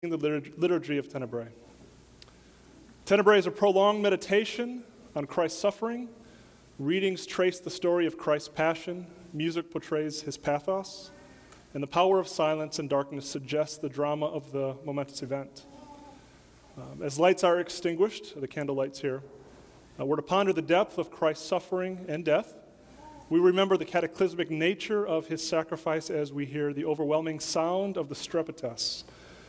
the liturgy of Tenebrae. Tenebrae is a prolonged meditation on Christ's suffering. Readings trace the story of Christ's passion. Music portrays his pathos. And the power of silence and darkness suggests the drama of the momentous event. As lights are extinguished, the candle lights here, we're to ponder the depth of Christ's suffering and death. We remember the cataclysmic nature of his sacrifice as we hear the overwhelming sound of the strepitus,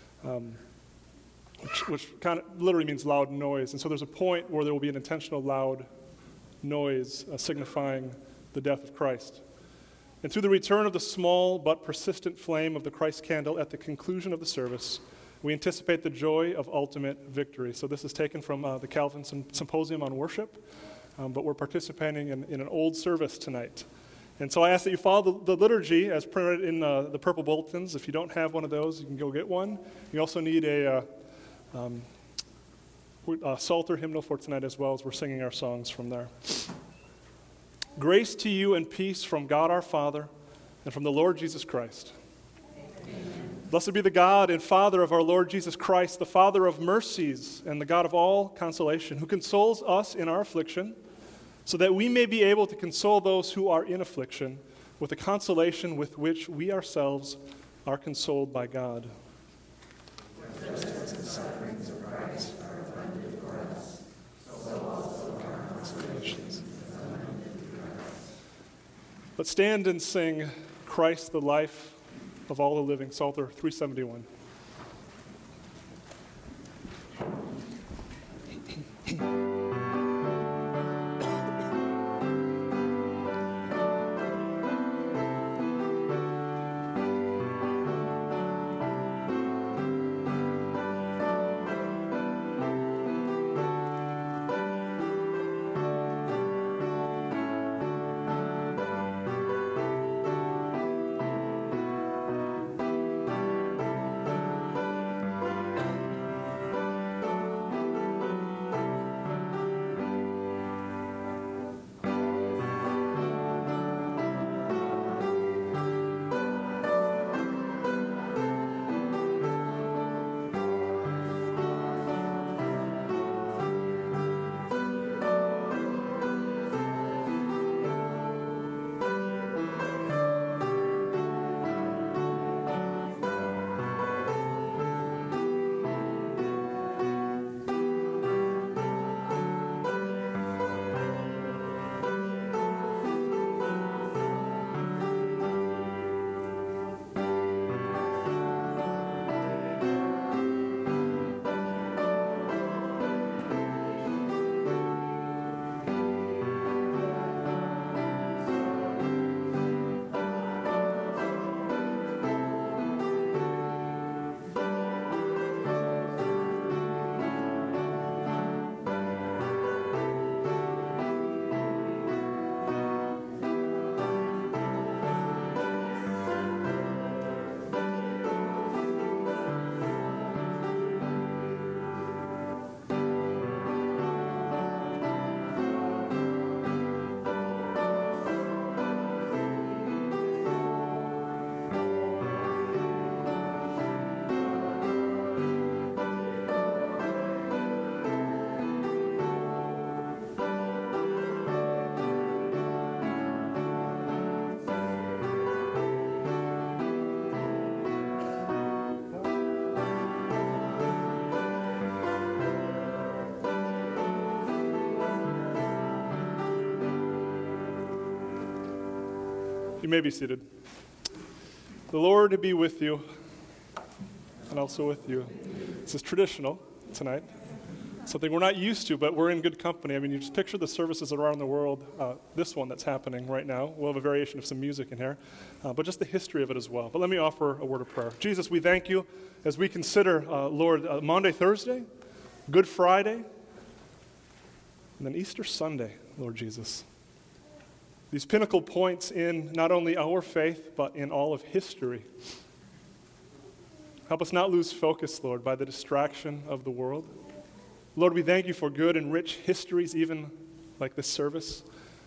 which kind of literally means loud noise. And so there's a point where there will be an intentional loud noise signifying the death of Christ. And through the return of the small but persistent flame of the Christ candle at the conclusion of the service, we anticipate the joy of ultimate victory. So this is taken from the Calvin Symposium on Worship, but we're participating in an old service tonight. And so I ask that you follow the liturgy as printed in the purple bulletins. If you don't have one of those, you can go get one. You also need a Psalter hymnal for tonight as well, as we're singing our songs from there. Grace to you and peace from God our Father and from the Lord Jesus Christ. Amen. Blessed be the God and Father of our Lord Jesus Christ, the Father of mercies and the God of all consolation, who consoles us in our affliction, so that we may be able to console those who are in affliction with the consolation with which we ourselves are consoled by God. Just as the sufferings of Christ are abundant for us, so also our consolations are abundant for us. Let's stand and sing Christ, the life of all the living, Psalter 371. You may be seated. The Lord be with you, and also with you. This is traditional tonight, something we're not used to, but we're in good company. I mean, you just picture the services around the world, this one that's happening right now. We'll have a variation of some music in here, but just the history of it as well. But let me offer a word of prayer. Jesus, we thank you as we consider, Lord, Maundy, Thursday, Good Friday, and then Easter Sunday, Lord Jesus. These pinnacle points in not only our faith, but in all of history. Help us not lose focus, Lord, by the distraction of the world. Lord, we thank you for good and rich histories, even like this service.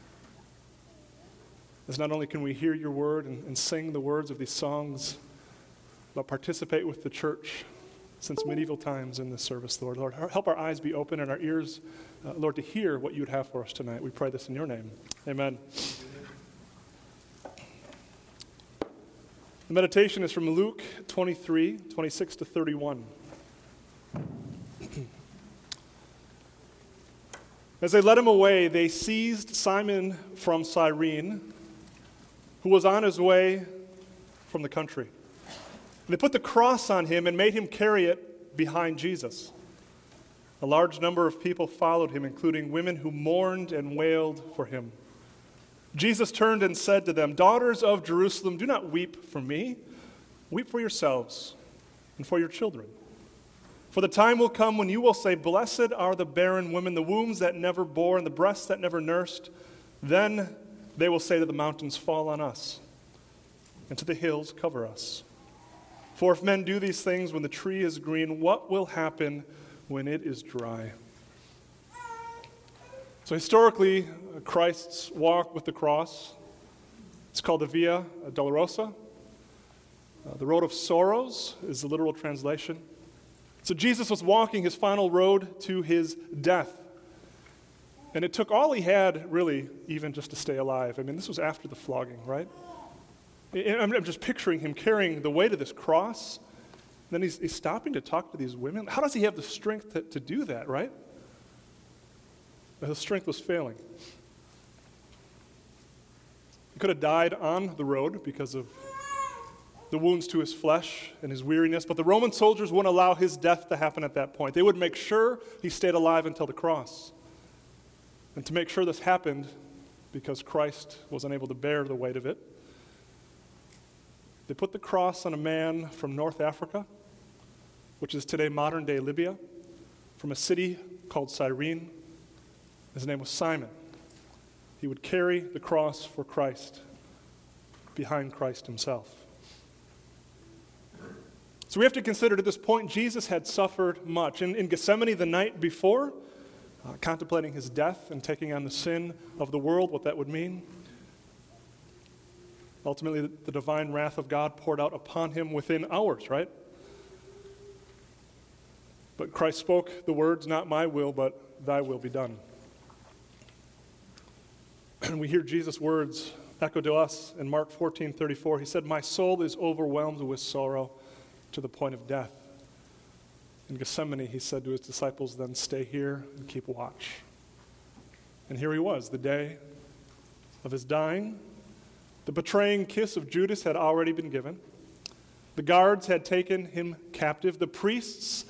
As not only can we hear your word and sing the words of these songs, but participate with the church since medieval times in this service, Lord. Lord, help our eyes be open and our ears, Lord, to hear what you'd have for us tonight. We pray this in your name. Amen. The meditation is from Luke 23, 26 to 31. As they led him away, they seized Simon from Cyrene, who was on his way from the country. And they put the cross on him and made him carry it behind Jesus. A large number of people followed him, including women who mourned and wailed for him. Jesus turned and said to them, "Daughters of Jerusalem, do not weep for me. Weep for yourselves and for your children. For the time will come when you will say, 'Blessed are the barren women, the wombs that never bore, and the breasts that never nursed.' Then they will say to the mountains, 'Fall on us,' and to the hills, 'Cover us.' For if men do these things when the tree is green, what will happen when it is dry?" So historically, Christ's walk with the cross, it's called the Via Dolorosa. The road of sorrows is the literal translation. So Jesus was walking his final road to his death. And it took all he had, really, even just to stay alive. I mean, this was after the flogging, right? I'm just picturing him carrying the weight of this cross. Then he's stopping to talk to these women. How does he have the strength to do that, right? His strength was failing. He could have died on the road because of the wounds to his flesh and his weariness, but the Roman soldiers wouldn't allow his death to happen at that point. They would make sure he stayed alive until the cross. And to make sure this happened, because Christ was unable to bear the weight of it, they put the cross on a man from North Africa, which is today modern-day Libya, from a city called Cyrene. His name was Simon. He would carry the cross for Christ behind Christ himself. So we have to consider at this point, Jesus had suffered much. In Gethsemane the night before, contemplating his death and taking on the sin of the world, what that would mean. Ultimately, the divine wrath of God poured out upon him within hours, right? But Christ spoke the words, "Not my will, but thy will be done." And we hear Jesus' words echoed to us in Mark 14:34. He said, "My soul is overwhelmed with sorrow to the point of death." In Gethsemane, he said to his disciples, "Then stay here and keep watch." And here he was, the day of his dying. The betraying kiss of Judas had already been given. The guards had taken him captive. The priests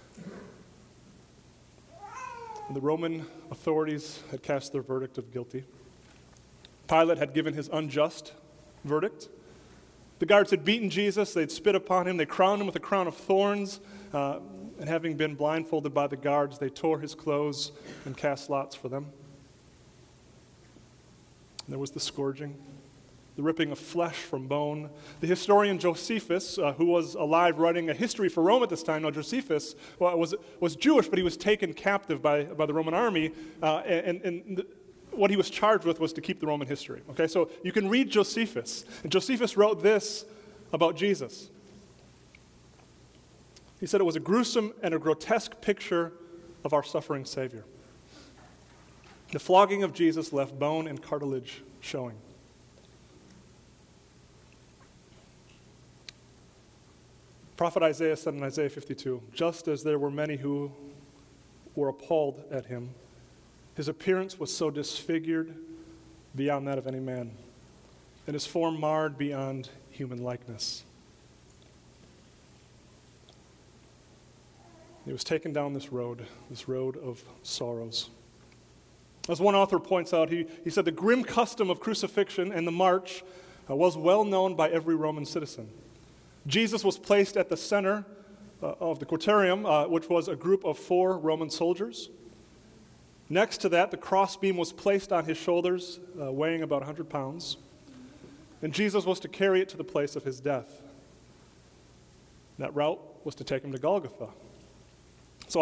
and the Roman authorities had cast their verdict of guilty. Pilate had given his unjust verdict. The guards had beaten Jesus. They'd spit upon him. They crowned him with a crown of thorns. And having been blindfolded by the guards, they tore his clothes and cast lots for them. And there was the scourging, the ripping of flesh from bone. The historian Josephus, who was alive writing a history for Rome at this time, now Josephus was Jewish, but he was taken captive by the Roman army, what he was charged with was to keep the Roman history. Okay, so you can read Josephus. And Josephus wrote this about Jesus. He said it was a gruesome and a grotesque picture of our suffering Savior. The flogging of Jesus left bone and cartilage showing. Prophet Isaiah said in Isaiah 52, "Just as there were many who were appalled at him, his appearance was so disfigured beyond that of any man, and his form marred beyond human likeness." He was taken down this road of sorrows. As one author points out, he said the grim custom of crucifixion and the march was well known by every Roman citizen. Jesus was placed at the center of the quaternium, which was a group of 4 Roman soldiers. Next to that, the crossbeam was placed on his shoulders, weighing about 100 pounds. And Jesus was to carry it to the place of his death. That route was to take him to Golgotha. So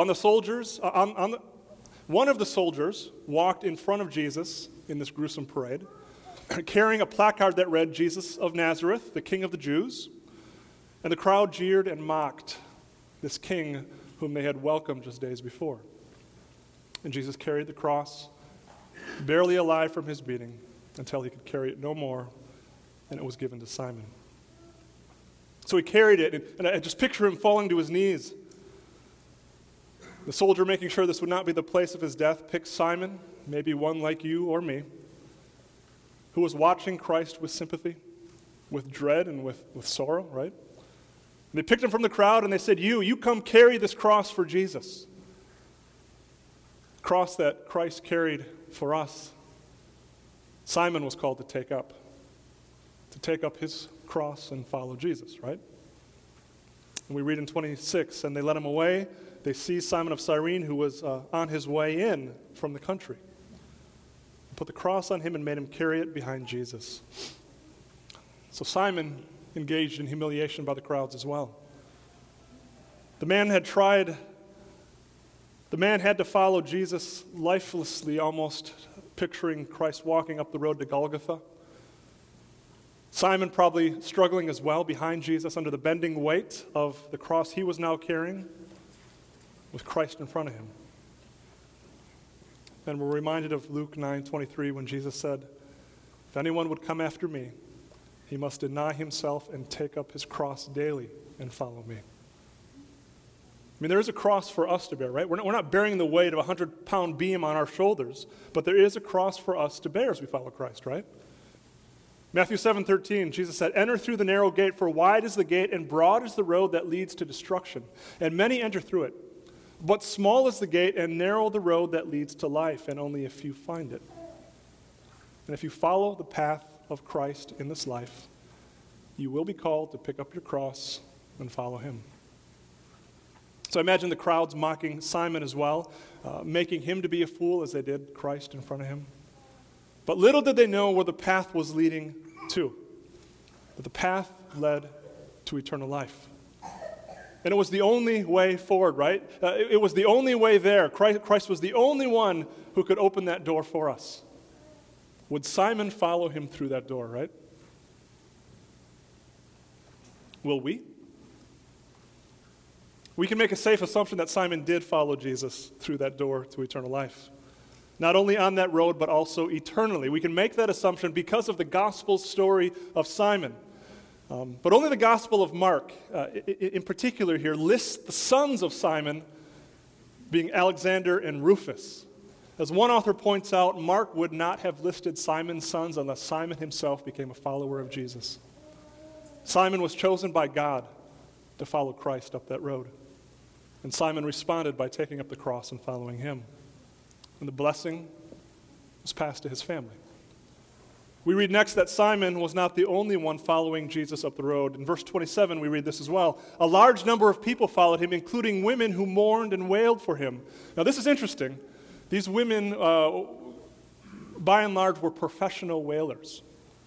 one of the soldiers walked in front of Jesus in this gruesome parade, carrying a placard that read, "Jesus of Nazareth, the King of the Jews." And the crowd jeered and mocked this king whom they had welcomed just days before. And Jesus carried the cross, barely alive from his beating, until he could carry it no more, and it was given to Simon. So he carried it, and I just picture him falling to his knees. The soldier, making sure this would not be the place of his death, picked Simon, maybe one like you or me, who was watching Christ with sympathy, with dread, and with sorrow, right? And they picked him from the crowd, and they said, you come carry this cross for Jesus. Cross that Christ carried for us. Simon was called to take up his cross and follow Jesus, right? And we read in 26, and they led him away. They seized Simon of Cyrene, who was on his way in from the country, put the cross on him and made him carry it behind Jesus. So Simon engaged in humiliation by the crowds as well. The man had to follow Jesus lifelessly, almost picturing Christ walking up the road to Golgotha. Simon probably struggling as well behind Jesus under the bending weight of the cross he was now carrying, with Christ in front of him. And we're reminded of Luke 9:23 when Jesus said, "If anyone would come after me, he must deny himself and take up his cross daily and follow me." I mean, there is a cross for us to bear, right? We're not bearing the weight of a 100-pound beam on our shoulders, but there is a cross for us to bear as we follow Christ, right? Matthew 7:13, Jesus said, "Enter through the narrow gate, for wide is the gate and broad is the road that leads to destruction, and many enter through it. But small is the gate and narrow the road that leads to life, and only a few find it." And if you follow the path of Christ in this life, you will be called to pick up your cross and follow him. So I imagine the crowds mocking Simon as well, making him to be a fool as they did Christ in front of him. But little did they know where the path was leading to. But the path led to eternal life. And it was the only way forward, right? It was the only way there. Christ was the only one who could open that door for us. Would Simon follow him through that door, right? Will we? We can make a safe assumption that Simon did follow Jesus through that door to eternal life. Not only on that road, but also eternally. We can make that assumption because of the gospel story of Simon. But only the Gospel of Mark, in particular here, lists the sons of Simon being Alexander and Rufus. As one author points out, Mark would not have listed Simon's sons unless Simon himself became a follower of Jesus. Simon was chosen by God to follow Christ up that road. And Simon responded by taking up the cross and following him. And the blessing was passed to his family. We read next that Simon was not the only one following Jesus up the road. In verse 27, we read this as well. A large number of people followed him, including women who mourned and wailed for him. Now, this is interesting. These women, by and large, were professional wailers.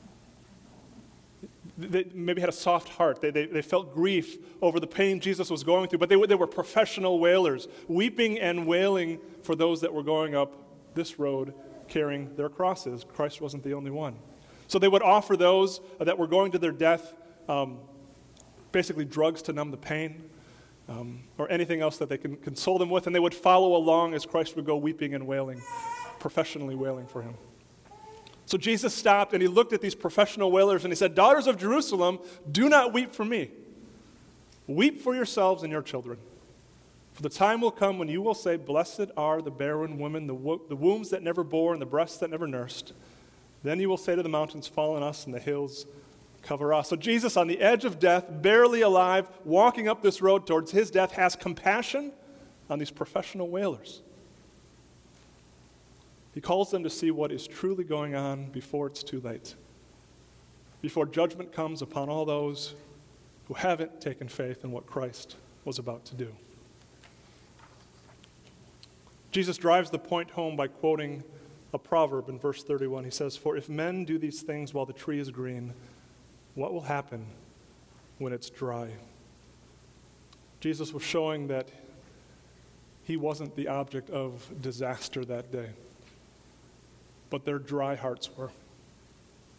They maybe had a soft heart. They felt grief over the pain Jesus was going through, but they were professional wailers, weeping and wailing for those that were going up this road carrying their crosses. Christ wasn't the only one. So they would offer those that were going to their death basically drugs to numb the pain or anything else that they can console them with, and they would follow along as Christ would go weeping and wailing, professionally wailing for him. So Jesus stopped and he looked at these professional wailers and he said, "Daughters of Jerusalem, do not weep for me. Weep for yourselves and your children. For the time will come when you will say, 'Blessed are the barren women, the wombs that never bore, and the breasts that never nursed.' Then you will say to the mountains, 'Fall on us,' and the hills, 'Cover us.'" So Jesus, on the edge of death, barely alive, walking up this road towards his death, has compassion on these professional wailers. He calls them to see what is truly going on before it's too late, before judgment comes upon all those who haven't taken faith in what Christ was about to do. Jesus drives the point home by quoting a proverb in verse 31. He says, "For if men do these things while the tree is green, what will happen when it's dry?" Jesus was showing that he wasn't the object of disaster that day, but their dry hearts were.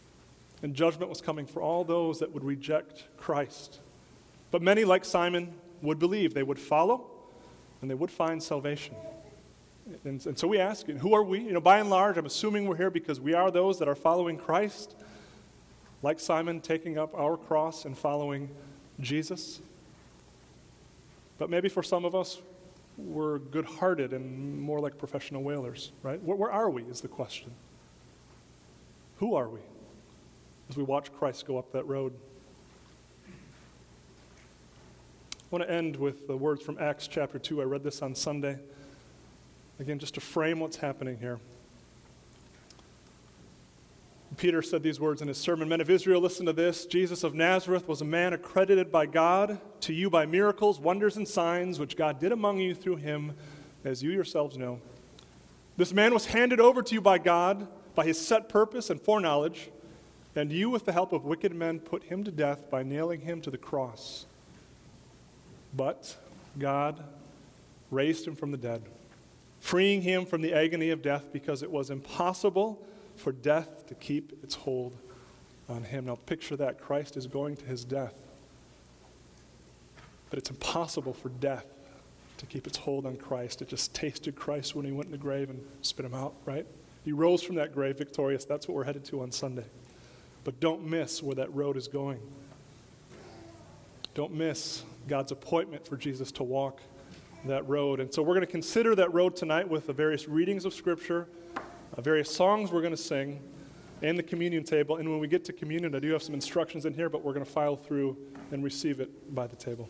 And judgment was coming for all those that would reject Christ. But many, like Simon, would believe, they would follow, and they would find salvation. And so we ask, who are we? By and large, I'm assuming we're here because we are those that are following Christ, like Simon, taking up our cross and following Jesus. But maybe for some of us, we're good-hearted and more like professional whalers, right? Where are we is the question. Who are we as we watch Christ go up that road? I want to end with the words from Acts chapter 2. I read this on Sunday. Again, just to frame what's happening here. Peter said these words in his sermon, "Men of Israel, listen to this. Jesus of Nazareth was a man accredited by God to you by miracles, wonders, and signs, which God did among you through him, as you yourselves know. This man was handed over to you by God, by his set purpose and foreknowledge, and you, with the help of wicked men, put him to death by nailing him to the cross. But God raised him from the dead, freeing him from the agony of death, because it was impossible for death to keep its hold on him." Now picture that. Christ is going to his death. But it's impossible for death to keep its hold on Christ. It just tasted Christ when he went in the grave and spit him out, right? He rose from that grave victorious. That's what we're headed to on Sunday. But don't miss where that road is going. Don't miss God's appointment for Jesus to walk that road. And so we're going to consider that road tonight with the various readings of Scripture, various songs we're going to sing, and the communion table. And when we get to communion, I do have some instructions in here, but we're going to file through and receive it by the table.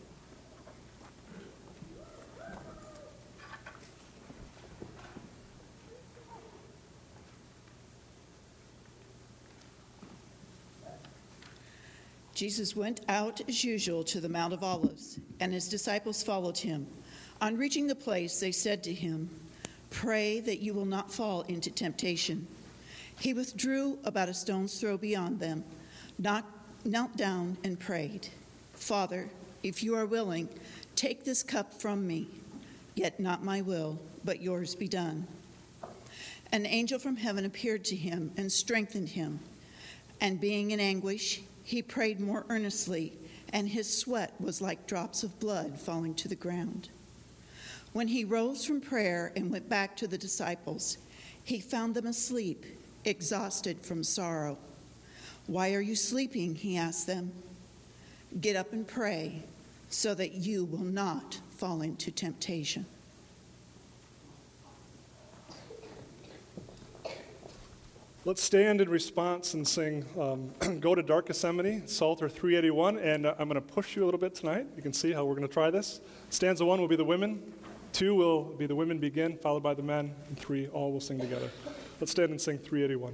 Jesus went out as usual to the Mount of Olives, and his disciples followed him. On reaching the place, they said to him, "Pray that you will not fall into temptation." He withdrew about a stone's throw beyond them, knelt down and prayed, "Father, if you are willing, take this cup from me, yet not my will, but yours be done." An angel from heaven appeared to him and strengthened him, and being in anguish, he prayed more earnestly, and his sweat was like drops of blood falling to the ground. When he rose from prayer and went back to the disciples, he found them asleep, exhausted from sorrow. "Why are you sleeping?" he asked them. "Get up and pray, so that you will not fall into temptation." Let's stand in response and sing Go to Dark Gethsemane, Psalter 381, and I'm going to push you a little bit tonight. You can see how we're going to try this. Stanza 1 will be the women, 2 will be the women begin, followed by the men, and 3, all will sing together. Let's stand and sing 381.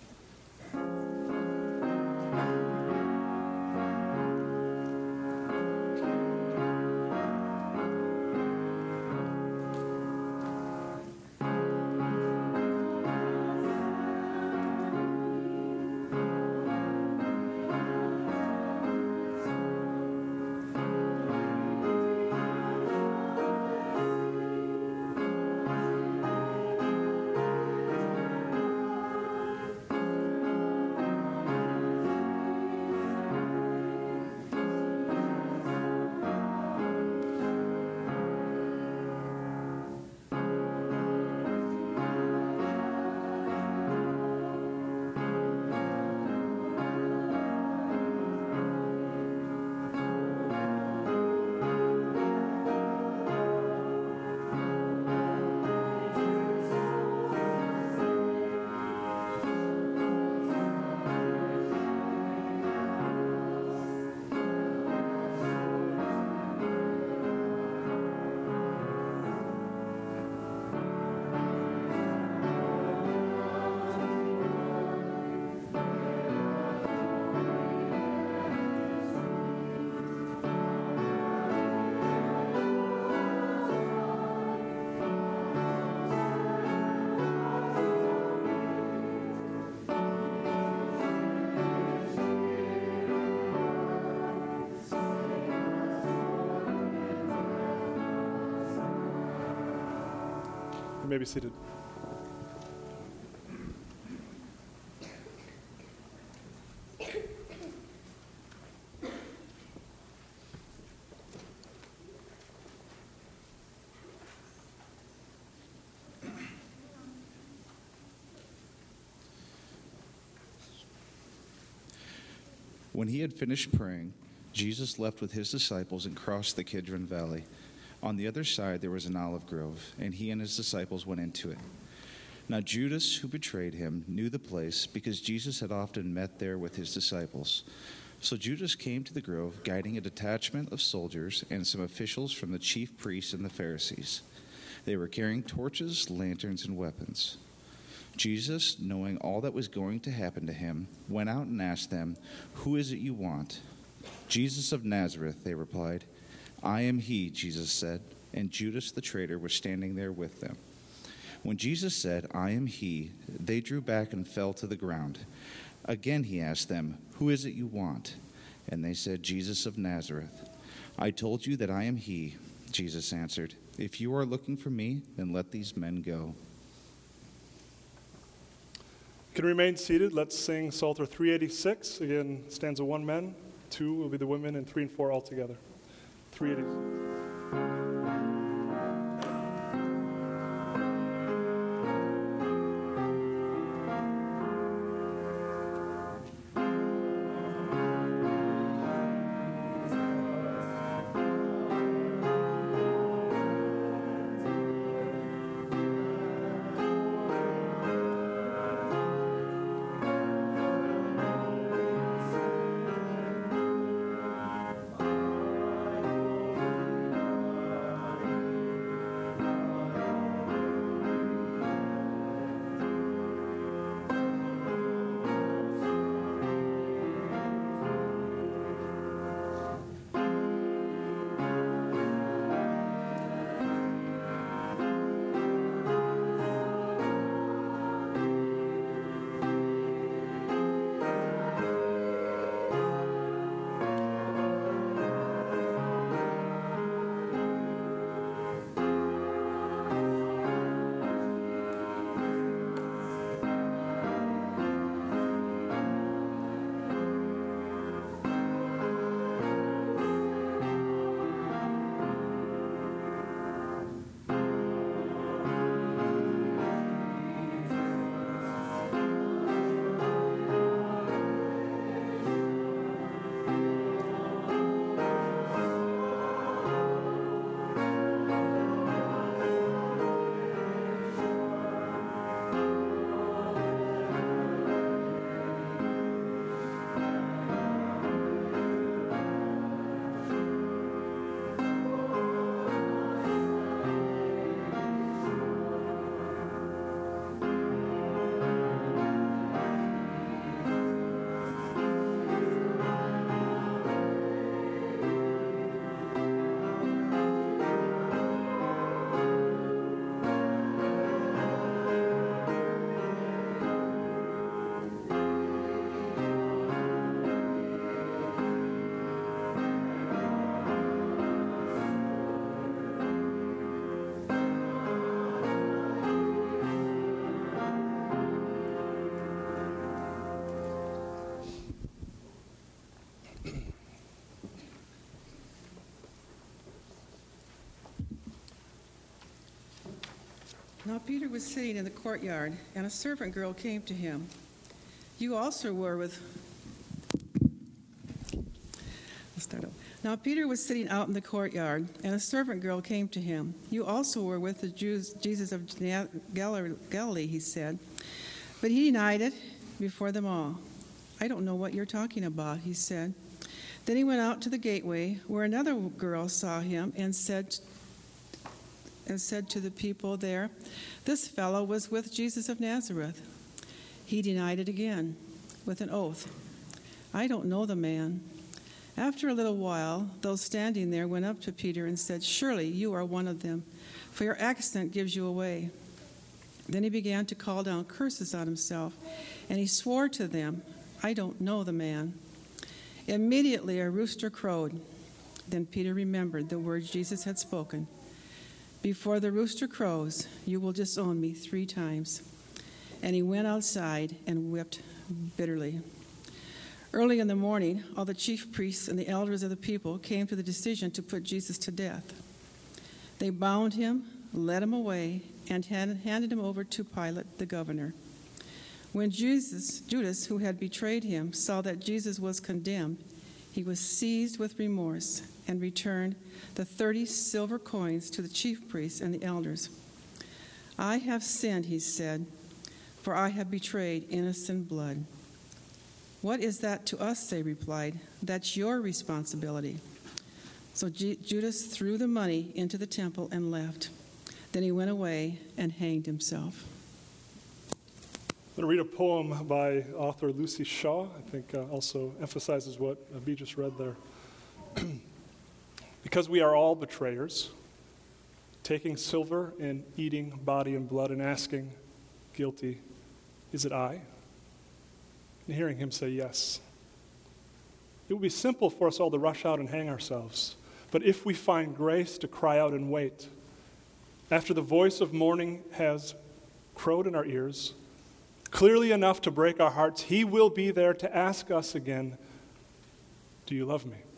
You may be seated. When he had finished praying, Jesus left with his disciples and crossed the Kidron Valley. On the other side there was an olive grove, and he and his disciples went into it. Now Judas, who betrayed him, knew the place because Jesus had often met there with his disciples. So Judas came to the grove, guiding a detachment of soldiers and some officials from the chief priests and the Pharisees. They were carrying torches, lanterns, and weapons. Jesus, knowing all that was going to happen to him, went out and asked them, "Who is it you want?" "Jesus of Nazareth," they replied. "I am he," Jesus said, and Judas the traitor was standing there with them. When Jesus said, "I am he," they drew back and fell to the ground. Again he asked them, "Who is it you want?" And they said, "Jesus of Nazareth." "I told you that I am he," Jesus answered. "If you are looking for me, then let these men go." You can remain seated. Let's sing Psalter 386. Again, stanza 1 men, 2 will be the women, and 3 and 4 all together. 386. Now Peter was sitting in the courtyard, and a servant girl came to him. You also were with... Now Peter was sitting out in the courtyard, and a servant girl came to him. You also were with the Jews, Jesus of Galilee, he said. But he denied it before them all. I don't know what you're talking about, he said. Then he went out to the gateway, where another girl saw him and said to the people there, "This fellow was with Jesus of Nazareth." He denied it again with an oath. I don't know the man. After a little while, those standing there went up to Peter and said, "Surely you are one of them, for your accent gives you away." Then he began to call down curses on himself, and he swore to them, "I don't know the man." Immediately a rooster crowed. Then Peter remembered the words Jesus had spoken. "Before the rooster crows, you will disown me 3 times." And he went outside and wept bitterly. Early in the morning, all the chief priests and the elders of the people came to the decision to put Jesus to death. They bound him, led him away, and handed him over to Pilate, the governor. When Judas, who had betrayed him, saw that Jesus was condemned, he was seized with remorse and returned the 30 silver coins to the chief priests and the elders. "I have sinned," he said, "for I have betrayed innocent blood." "What is that to us?" they replied. "That's your responsibility." So Judas threw the money into the temple and left. Then he went away and hanged himself. I'm going to read a poem by author Lucy Shaw. I think also emphasizes what Abhi just read there. Because we are all betrayers, taking silver and eating body and blood and asking, guilty, is it I? And hearing him say yes. It would be simple for us all to rush out and hang ourselves. But if we find grace to cry out and wait, after the voice of mourning has crowed in our ears, clearly enough to break our hearts, he will be there to ask us again, do you love me?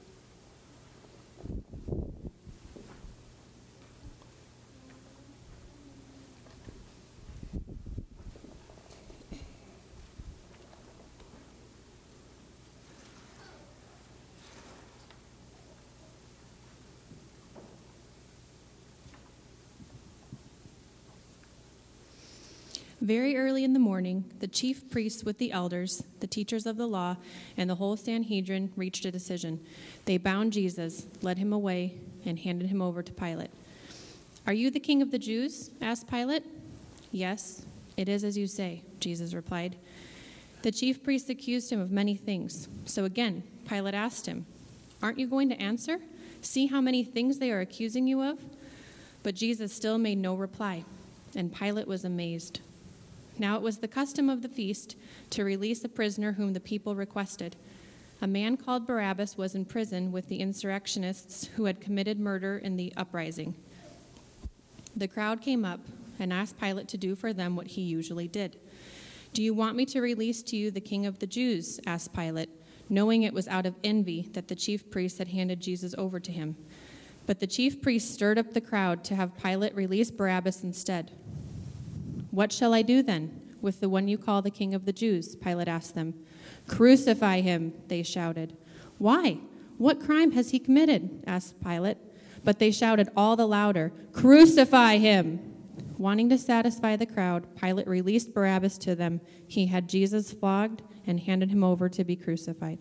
Very early in the morning, the chief priests with the elders, the teachers of the law, and the whole Sanhedrin reached a decision. They bound Jesus, led him away, and handed him over to Pilate. "Are you the king of the Jews?" asked Pilate. "Yes, it is as you say," Jesus replied. The chief priests accused him of many things. So again, Pilate asked him, "Aren't you going to answer? See how many things they are accusing you of?" But Jesus still made no reply, and Pilate was amazed. Now it was the custom of the feast to release a prisoner whom the people requested. A man called Barabbas was in prison with the insurrectionists who had committed murder in the uprising. The crowd came up and asked Pilate to do for them what he usually did. "Do you want me to release to you the king of the Jews?" asked Pilate, knowing it was out of envy that the chief priests had handed Jesus over to him. But the chief priests stirred up the crowd to have Pilate release Barabbas instead. "What shall I do then with the one you call the king of the Jews?" Pilate asked them. "Crucify him," they shouted. "Why? What crime has he committed?" asked Pilate. But they shouted all the louder, "Crucify him!" Wanting to satisfy the crowd, Pilate released Barabbas to them. He had Jesus flogged and handed him over to be crucified.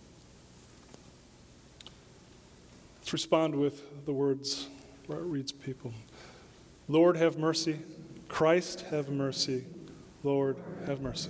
Let's respond with the words where it reads people. Lord, have mercy. Christ, have mercy. Lord, have mercy.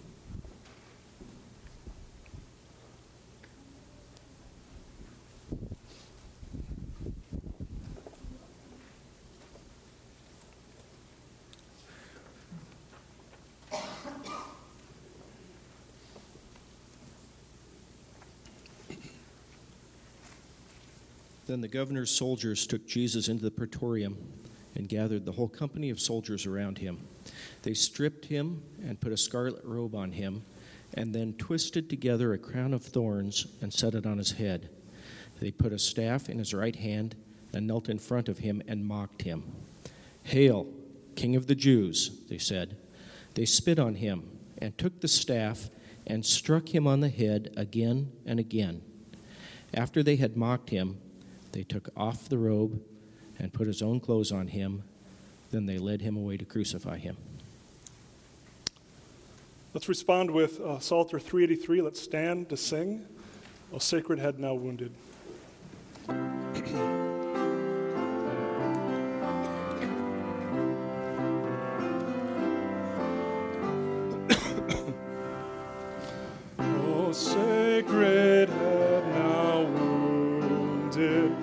Then the governor's soldiers took Jesus into the praetorium and gathered the whole company of soldiers around him. They stripped him and put a scarlet robe on him, and then twisted together a crown of thorns and set it on his head. They put a staff in his right hand and knelt in front of him and mocked him. "Hail, King of the Jews," they said. They spit on him and took the staff and struck him on the head again and again. After they had mocked him, they took off the robe and put his own clothes on him. Then they led him away to crucify him. Let's respond with Psalter 383. Let's stand to sing, "O Sacred Head Now Wounded." O sacred head now wounded,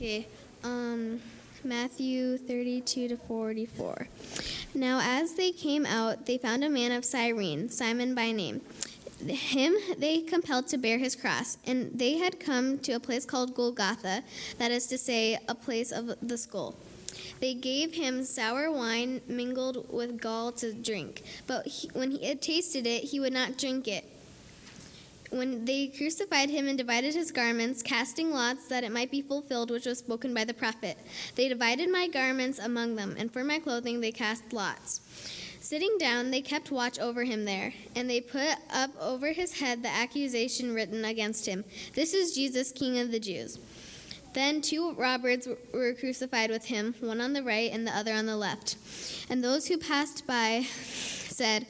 Okay. Matthew 32 to 44. Now as they came out, they found a man of Cyrene, Simon by name. Him they compelled to bear his cross, and they had come to a place called Golgotha, that is to say, a place of the skull. They gave him sour wine mingled with gall to drink, but when he had tasted it, he would not drink it. When they crucified him and divided his garments, casting lots that it might be fulfilled which was spoken by the prophet, they divided my garments among them, and for my clothing they cast lots. Sitting down, they kept watch over him there, and they put up over his head the accusation written against him, "This is Jesus, King of the Jews." Then 2 robbers were crucified with him, one on the right and the other on the left. And those who passed by said,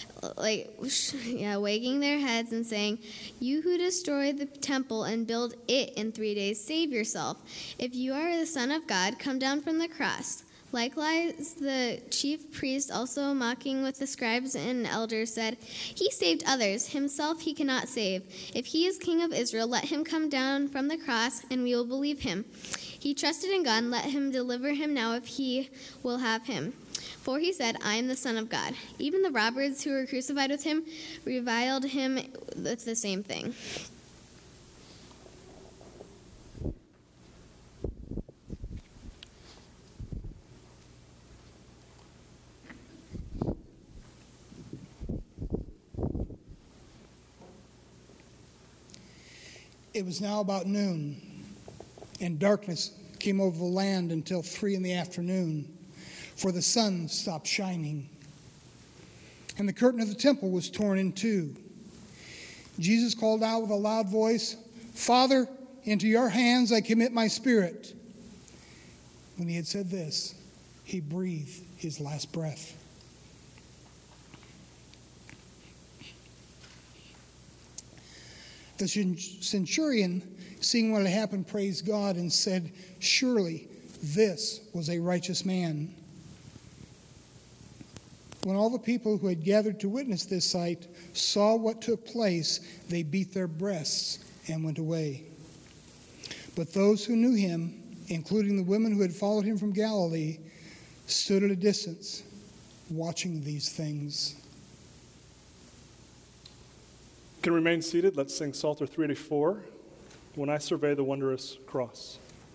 wagging their heads and saying, "You who destroy the temple and build it in 3 days, save yourself. If you are the Son of God, come down from the cross." Likewise, the chief priest, also mocking with the scribes and elders, said, "He saved others. Himself he cannot save. If he is King of Israel, let him come down from the cross, and we will believe him. He trusted in God, and let him deliver him now if he will have him. For he said, 'I am the Son of God.'" Even the robbers who were crucified with him reviled him with the same thing. It was now about noon, and darkness came over the land until 3 p.m, for the sun stopped shining. And the curtain of the temple was torn in two. Jesus called out with a loud voice, "Father, into your hands I commit my spirit." When he had said this, he breathed his last breath. The centurion, seeing what had happened, praised God and said, "Surely this was a righteous man." When all the people who had gathered to witness this sight saw what took place, they beat their breasts and went away. But those who knew him, including the women who had followed him from Galilee, stood at a distance, watching these things. Can remain seated. Let's sing Psalter 384, "When I Survey the Wondrous Cross."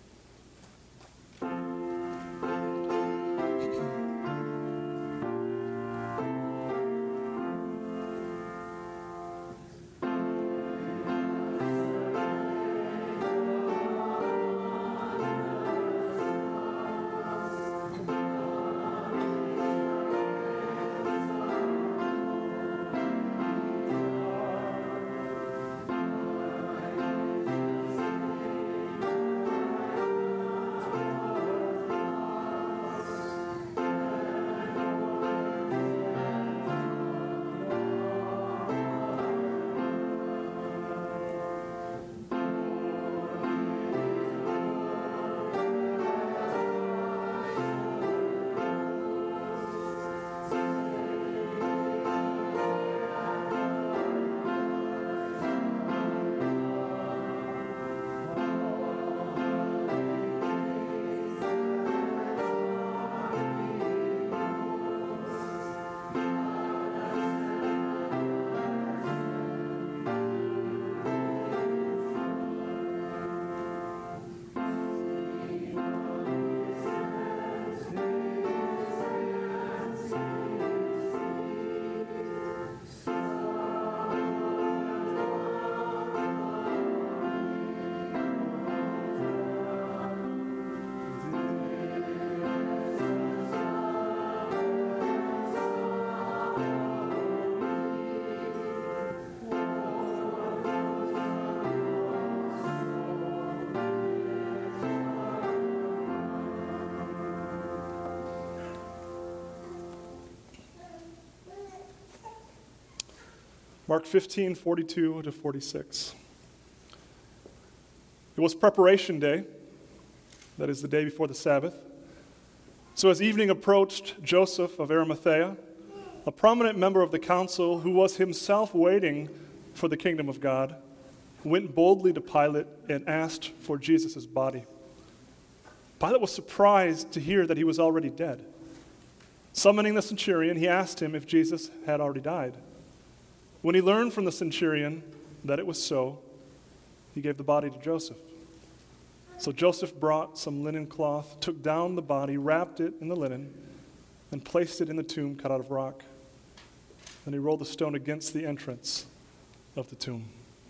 Mark 15, 42 to 46. It was preparation day, that is the day before the Sabbath. So as evening approached, Joseph of Arimathea, a prominent member of the council who was himself waiting for the kingdom of God, went boldly to Pilate and asked for Jesus' body. Pilate was surprised to hear that he was already dead. Summoning the centurion, he asked him if Jesus had already died. When he learned from the centurion that it was so, he gave the body to Joseph. So Joseph brought some linen cloth, took down the body, wrapped it in the linen, and placed it in the tomb cut out of rock. Then he rolled the stone against the entrance of the tomb.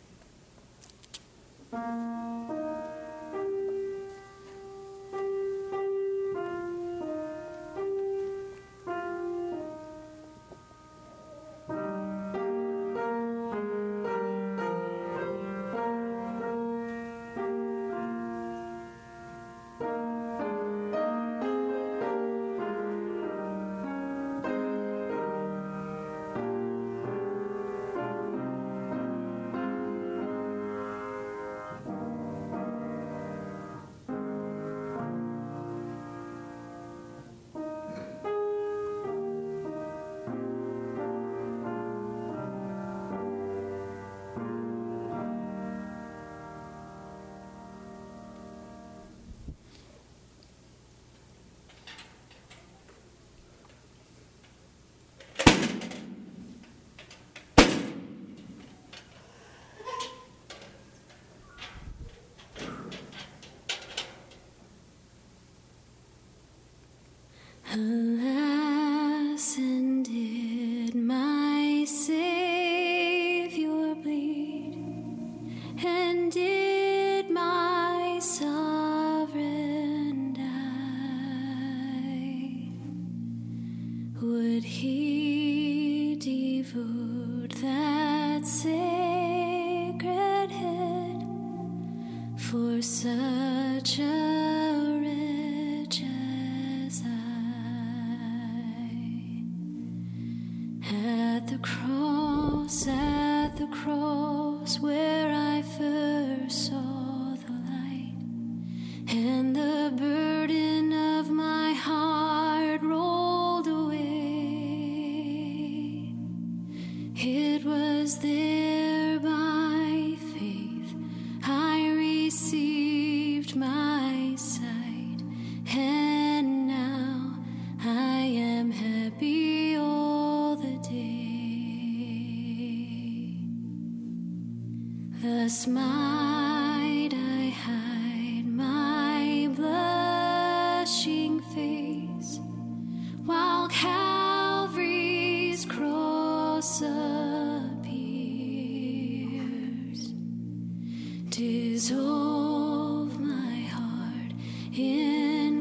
Alas, and did my Savior bleed, and did my Sovereign die? Would he devote that sacred head for such a wretch as I? At the cross where I first saw the light, and the burden of my heart rolled away. It was there by faith I received my sight, and now I am happy all the day. Thus might I hide my blushing face, while Calvary's cross appears. Dissolve my heart in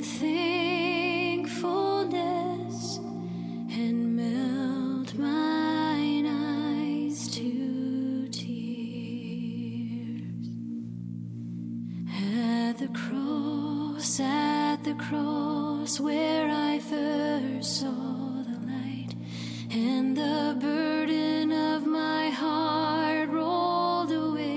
thankfulness, and melt mine eyes to tears. At the cross where I first saw the light, and the burden of my heart rolled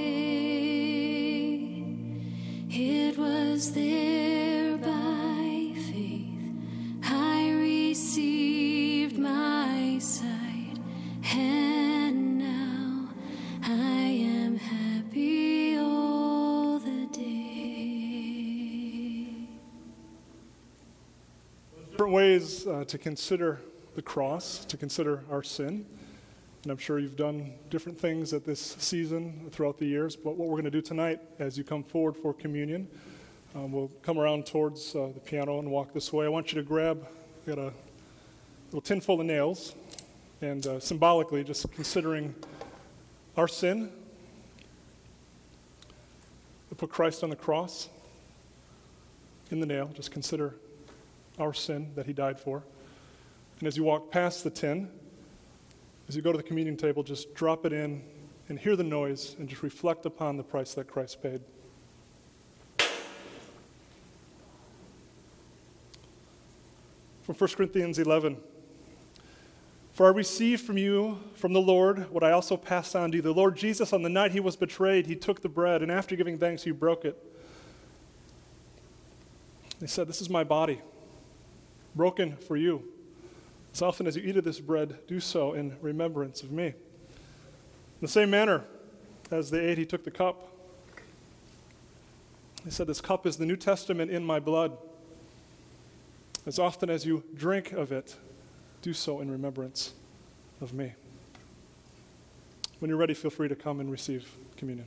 away. It was there by faith I received my sight, and now I am happy all the day. Different ways to consider the cross, to consider our sin. And I'm sure you've done different things at this season throughout the years. But what we're going to do tonight as you come forward for communion, we'll come around towards the piano and walk this way. I want you to grab, I got a little tin full of nails, and symbolically just considering our sin. We put Christ on the cross in the nail. Just consider our sin that he died for. And as you walk past the tin, as you go to the communion table, just drop it in and hear the noise and just reflect upon the price that Christ paid. From 1 Corinthians 11. For I received from you, from the Lord, what I also passed on to you. The Lord Jesus, on the night he was betrayed, he took the bread, and after giving thanks, he broke it. He said, "This is my body, broken for you. As often as you eat of this bread, do so in remembrance of me." In the same manner, as they ate, he took the cup. He said, "This cup is the New Testament in my blood. As often as you drink of it, do so in remembrance of me. When you're ready, feel free to come and receive communion.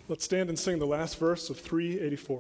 Let's stand and sing the last verse of 384.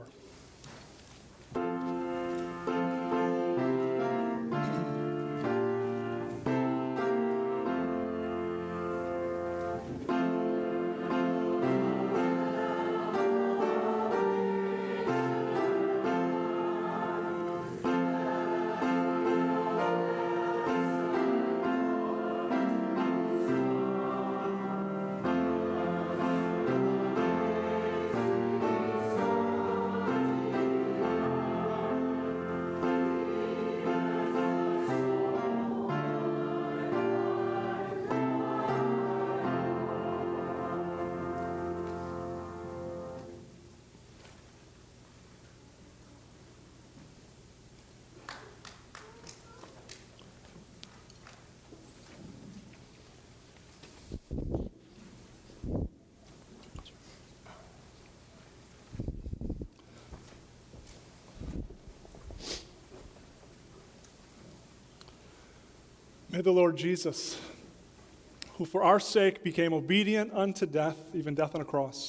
May the Lord Jesus, who for our sake became obedient unto death, even death on a cross,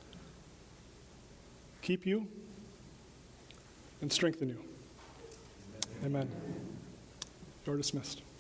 keep you and strengthen you. Amen. You are dismissed.